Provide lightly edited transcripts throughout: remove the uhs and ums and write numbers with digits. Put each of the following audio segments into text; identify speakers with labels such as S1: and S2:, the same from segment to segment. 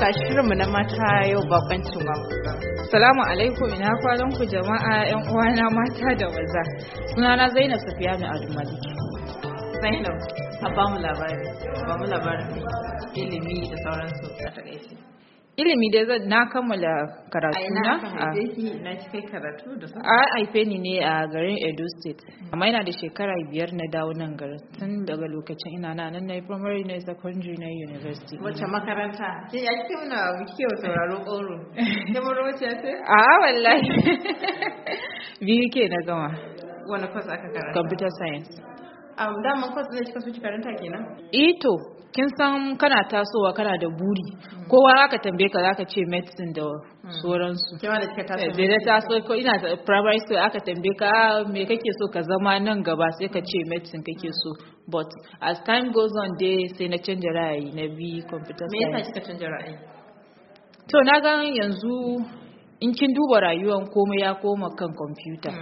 S1: ga shirinmu na mata yau bakoncin ba.
S2: Salamu alaikum, ina kwanan ku jama'a yan uwana mata da maza. Sunana Zainab Safiyanu Adumali.
S1: Zainab, a ba mu labarin ilimi da sauransu a takaice.
S2: Ilimi dai na kammala karatu na
S1: na kai karatu da
S2: a haife ni ne a garin Edo State, amma ina da shekara 5 na dawo nan garin. Tun daga lokacin ina nan na primary na secondary na university.
S1: Wace makaranta? Ke ya kike muna kike sauraro ƙoro? Ke mun roce ce?
S2: A wallahi. Biyu ke na gama.
S1: Wani course aka karanta?
S2: Computer science.
S1: Daman course ne kika so ki karanta kenan?
S2: To kin san kana tasowa kana da buri, kowa aka tambaye ka zaka ce medicine da sauransu.
S1: Kima da kika taso?
S2: Da taso ko ina primary school aka tambaye ka me kake so ka zama nan gaba sai ka ce medicine kake so, but as time goes on dai sai na canja ra'ayi na bi computer science.
S1: Me yasa kika canja ra'ayi?
S2: To na ga yanzu in kin duba rayuwar komai ya koma kan computer.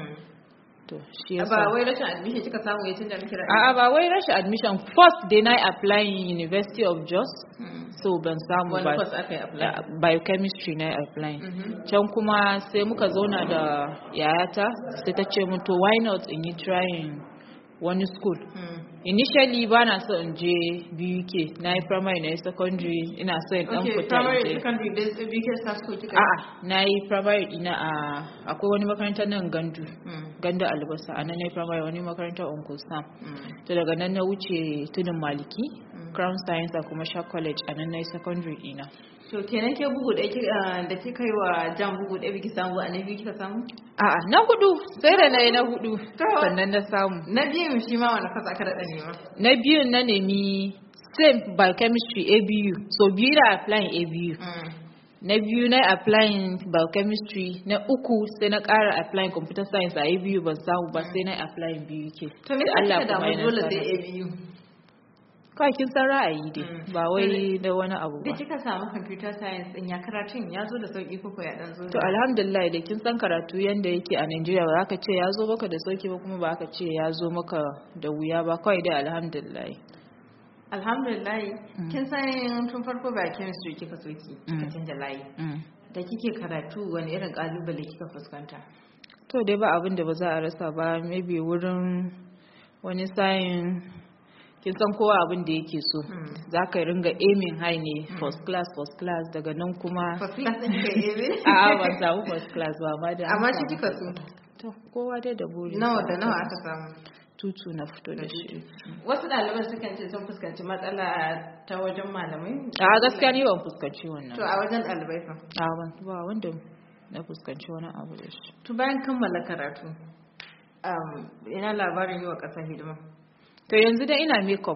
S1: Ba wai rashin admission kika samu ya canza miki ra'ayi?
S2: A'a ba wai rashin admission. First day na applying University of Jos. So ban samu ba.
S1: Wani course aka yi apply?
S2: Biochemistry na applying. Can kuma sai muka zauna da yayata sai ta ce mun to why not in yi trying wani school. Initially ba na so in je BUK, na yi primary na yi secondary, ina so in dan fita
S1: primary secondary BUK sa school kika?
S2: A'a, na yi primary ina akwai wani makarantar nan Gandu Albasa, a nan na yi primary, wani makarantar Uncle Sam. To daga nan na wuce Tudun Maliki, Crown Science a kuma Sha College, a nan na yi secondary ina.
S1: To kenan ke bugu da kika yi wa jam bugu ɗaya biki samu a na biyu kika samu?
S2: A'a, na hudu, sai da na yi na hudu sannan na samu.
S1: Na biyun shi ma wani kasa aka daɗa nema?
S2: Na biyun na nemi same biochemistry ABU, so biyu na applying ABU. Na biyu na applying biochemistry, na uku sai na ƙara applying computer science a ABU ban samu ba sai na applying BUK.
S1: To me yasa kika damu dole sai ABU?
S2: Kawai kin san ra'ayi dai ba wai da wani abu ba.
S1: Da kika samu computer science din ya karatun ya zo da sauki ko ya dan zo?
S2: To alhamdulillah da kin san karatu yanda yake a Najeriya ba ka ce ya zo maka da sauki ba kuma ba ka ce ya zo maka da wuya ba, kawai dai alhamdulillah.
S1: Alhamdulillah. Kin san tun farko ba chemistry kika soki kika canja layi. Da kike karatu wani irin kalubale kika fuskanta?
S2: To dai ba abin da ba za a rasa ba, maybe wurin wani science kin san kowa abin da yake so za ka ringa aiming high ne, first class daga nan kuma
S1: first class ɗin ka yi
S2: a'a ban samu first class ba
S1: amma shi kika so?
S2: To kowa dai da buri.
S1: Nawa aka samu?
S2: Tutu na fito da shi.
S1: Wasu ɗaliban sukan ce sun fuskanci matsala ta wajen malamai?
S2: A gaskiya ni ban fuskanci wannan.
S1: To a wajen ɗalibai fa?
S2: Ba wanda na fuskanci wani abu da shi.
S1: To bayan kammala karatu ina labarin yi wa ƙasa hidima?
S2: To yanzu dai ina makeup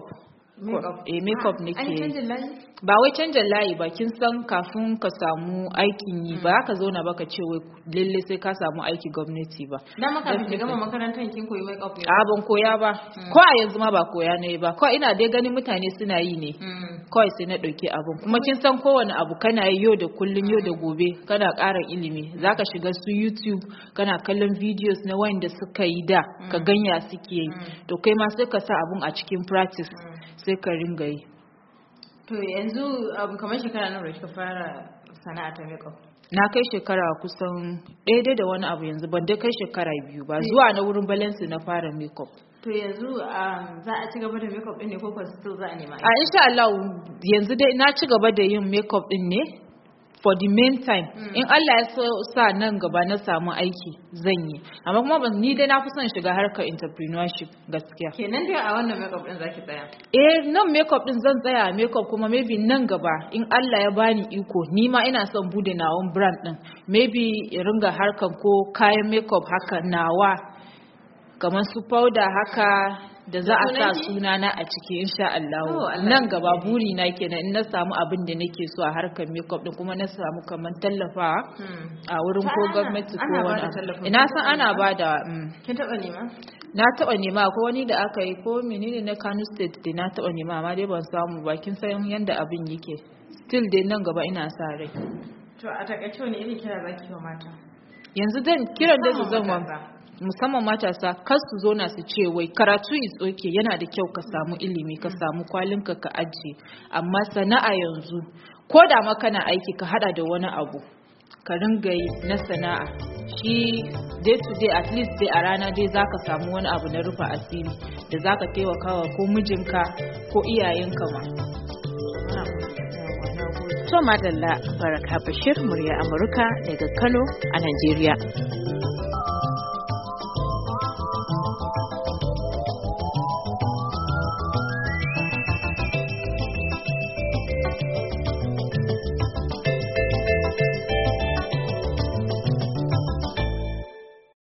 S2: nake.
S1: An canjin layi?
S2: Ba wai canjin layi ba, kin san kafin ka samu aikin yi ba ka zauna ba ka ce wai lalle sai ka samu aiki gwamnati ba.
S1: Dan maka ki gama makarantar kin koyi makeup ne?
S2: A ban koya ba. Ko a yanzu ma ba koya ne ba. Ko ina dai ganin mutane suna yi ne. Kawai sai na dauki abun. Kuma kin san kowane abu kana yi yau da kullun yau da gobe kana ƙara ilimi. Zaka shiga su YouTube kana kallon videos na wanda suka yi da ka ganya suke yi. To kai ma sai ka sa abun a cikin practice. Sai ka ringa yi.
S1: To yanzu kamar shekara nawa kika fara sana'a ta makeup?
S2: Na kai shekara kusan ɗaya da wani abu yanzu, ban dai kai shekara 2 ba. Zuwa na wurin balance na fara makeup.
S1: To yanzu za a ci gaba da makeup din ne ko still za a nema?
S2: Insha Allah yanzu dai na ci gaba da yin makeup din ne for the meantime. In Allah ya sa nan gaba na samu aiki zan yi, amma kuma ni dai na fi son shiga harkar entrepreneurship gaskiya.
S1: Kenan dai a wannan makeup din zaki tsaya?
S2: Nan makeup din zan tsaya makeup, kuma maybe nan gaba in Allah ya bani iko ni ma ina son bude nawon brand din, maybe in ringa harkar ko kayan makeup haka nawa kamar su powder haka da za a sa sunana a ciki insha Allah. Nan gaba buri na kenan in na samu abin da nake so a harkar makeup din, kuma na samu kaman tallafawa a wurin ko gwamnati ko wani abu. Ina san ana bada.
S1: Kin taba nema?
S2: Na taba nema, ko wani da aka yi ko menene na Kano State da na taba nema amma dai ban samu ba. Kin san yanda abin yake. Still dai nan gaba ina sa rai.
S1: To a takaice wani irin kira zaki wa mata?
S2: Yanzu kiran da zan wa musamman matasa kar su zo na su ce wai karatu is okay, yana da kyau ka samu ilimi, ka samu kwalinka ka ajiye, amma sana'a yanzu ko da ma kana aiki ka hada da wani abu ka ringa yi na sana'a, shi day to day at least dai a rana dai zaka samu wani abu na rufa asiri da zaka taimakawa ko mijinka ko iyayenka ma.
S3: To madalla, Baraka Bashir, murya Amurka daga Kano a Najeriya.